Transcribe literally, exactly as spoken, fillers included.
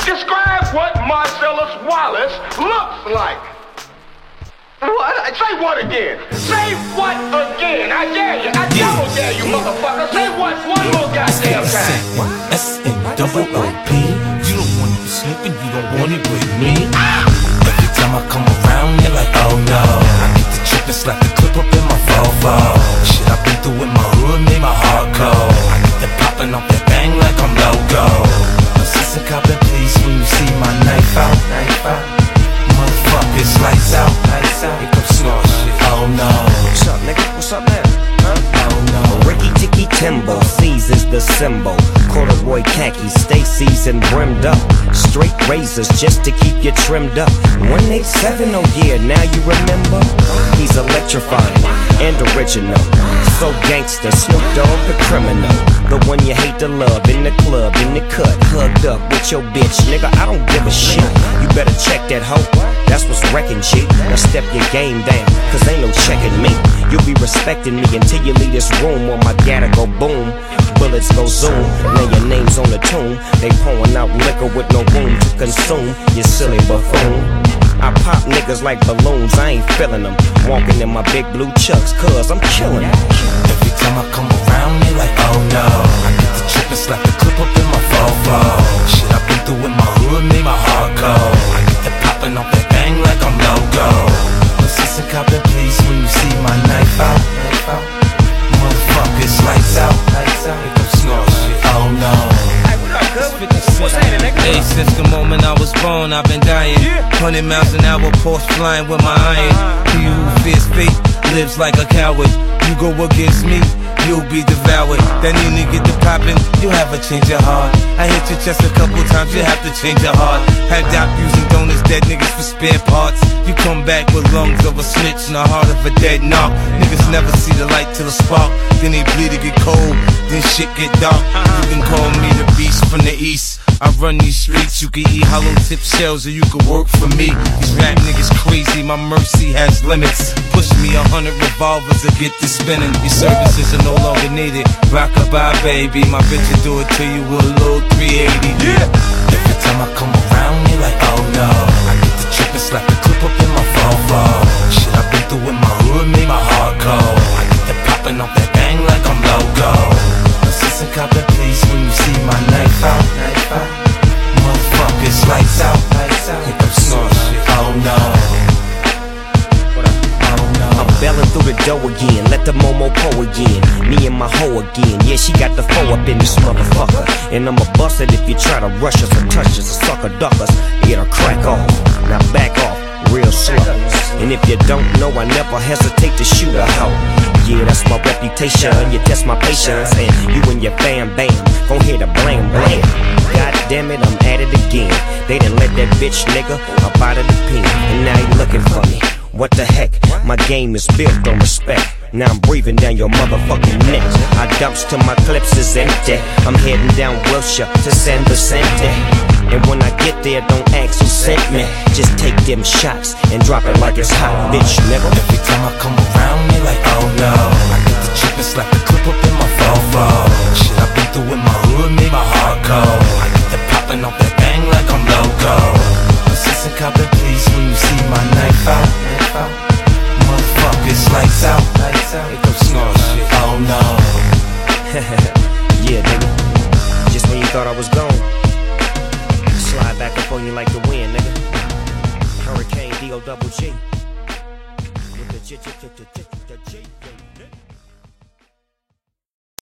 Describe what Marcellus Wallace looks like. What? Say what again? Say what again? I dare you. I double dare you, motherfucker. Say what one more goddamn time. S N double O P. You don't want it slipping, you don't want it with me. Every time I come around, you're like, oh no. I get the trip and slap the clip up in my Volvo. Shit I've been through in my hood made my heart cold. I get the popping off that bang like I'm logo. Assistant copping, please, when you see my knife out, knife out. Motherfuckers, lights out, lights out. Here comes snore shit. Oh no. What's up, nigga? What's up, man? Huh? Oh no. Ricky Ticky Timbo, C's is the symbol. Corduroy khakis, stay seasoned, brimmed up. Straight razors just to keep you trimmed up. one eighty-seven, oh yeah, now you remember? He's electrifying and original. So gangster, Snoop Dogg the criminal. The one you hate to love in the club, in the cut, hugged up with your bitch. Nigga, I don't give a shit. You better check that hoe. That's what's wrecking, G. Now step your game down, cause ain't no checking me. You'll be respecting me until you leave this room, or my gather go boom. Bullets go zoom, now your name's on the tomb. They pouring out liquor with no room to consume, you silly buffoon. I pop niggas like balloons, I ain't feeling them. Walking in my big blue chucks, cause I'm killing them. Every time I come around, they like, oh no. I get the trip and slap the clip up in my Volvo. Shit I've been through in my hood made my heart cold. I get the popping off that bang like I'm logo. Assistant copping, please, when you see my knife out, knife out. Motherfuckers, lights out, lights out. Here comes snore shit. Oh no. Hey, what up, good? What's happening, nigga? Hey, since the moment I was born, I've been dying. Hundred miles an hour, Porsche flying with my iron. He who fears fate lives like a coward. You go against me, you'll be devoured. Then you need get the poppin', you have a change of heart. I hit your chest a couple times, you have to change your heart. Had doubt using donors, dead niggas for spare parts. You come back with lungs of a snitch and the heart of a dead knock. Niggas never see the light till the spark. Then they bleed to get cold, then shit get dark. You can call me the beast from the east. I run these streets, you can eat hollow tip shells or you can work for me. These rap niggas crazy, my mercy has limits. Push me a hundred revolvers to get this spinning. Your services are no longer needed. Rock-a-bye, baby, my bitch will do it to you with a little three eighty. Yeah. Every time I come around, they like, oh no. I get the trip and slap the clip up in my Volvo. Shit I've been through in my hood made my heart cold. I get the popping off that bang like I'm logo. Assistant copping, please, when you see my knife out, knife out. Motherfuckers, lights out, lights out. Here comes snore shit. Oh no. I'm belling through the dough again, let the Momo po again. Me and my hoe again, yeah, she got the foe up in this motherfucker. And I'ma bust it if you try to rush us or touch us or sucker duck us. It'll crack off, now back off, real slow. And if you don't know, I never hesitate to shoot a hoe. Yeah, that's my reputation, you test my patience. And you and your fam bam, gon' hear the blam blam. God damn it, I'm at it again. They done let that bitch nigga up out of the pen, and now he looking for me. What the heck, my game is built on respect. Now I'm breathing down your motherfucking neck. I dumps till my clips is empty. I'm heading down Wilshire to San Vicente. And when I get there, don't ask who sent me. Just take them shots and drop it like it's hot, bitch, nigga. Every time I come around, they like, oh no. I get the trip and slap the clip up in my Volvo. Shit I've been through in my hood made my heart cold. I get the popping off that bang like I'm logo. Assistant copping, please, when you see my knife out, knife out. Motherfuckers, lights out, lights out. Here comes snore shit. Oh no. Yeah, nigga. Just when you thought I was gone, slide back up on you like the wind, nigga. Hurricane D O double G with the G G G G G.